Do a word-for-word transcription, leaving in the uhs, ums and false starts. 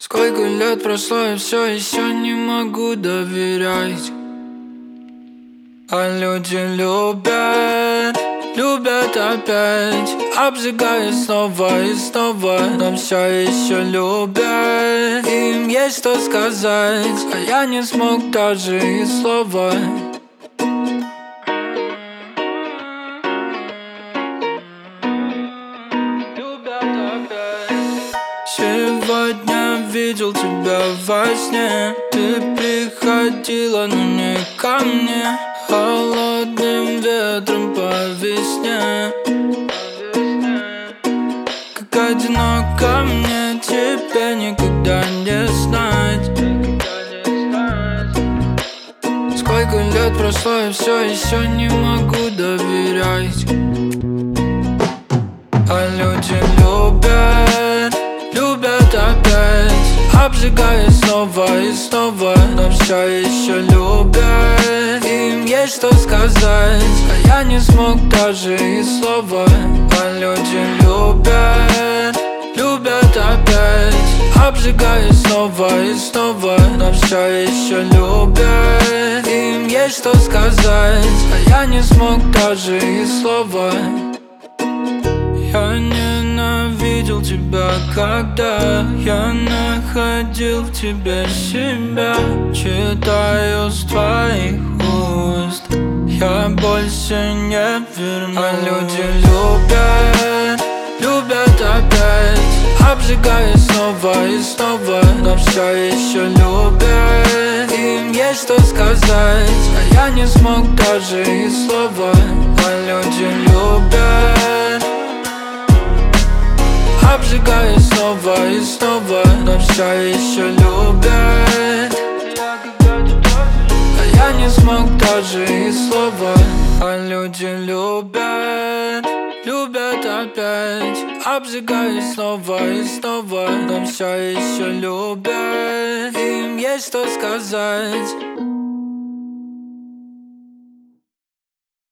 Сколько лет прошло, я все еще не могу доверять. А люди любят, любят опять, обжигая снова и снова. Но все еще любят, им есть что сказать, а я не смог даже и слова. Сегодня видел тебя во сне. Ты приходила, но не ко мне. Холодным ветром по весне. Как одиноко мне, тебе никогда не знать. Сколько лет прошло, я все еще не могу доверять. А люди любят, любят опять, обжигая снова и снова. Но все еще любят, им есть что сказать, а я не смог даже и слова. А люди любят, любят опять, обжигая снова и снова. Но все еще любят, им есть что сказать, а я не смог даже и слова. Я ненавидел тебя, когда я находил в тебе себя. Читаю с твоих уст, я больше не вернусь. А люди любят, любят опять, обжигая снова и снова. Но все еще любят, им есть что сказать, а я не смог даже и слова. А люди любят, обжигая снова и снова. Но все еще любят, а я не смог даже и слова. А люди любят, любят опять, обжигая снова и снова. Но все еще любят, им есть что сказать,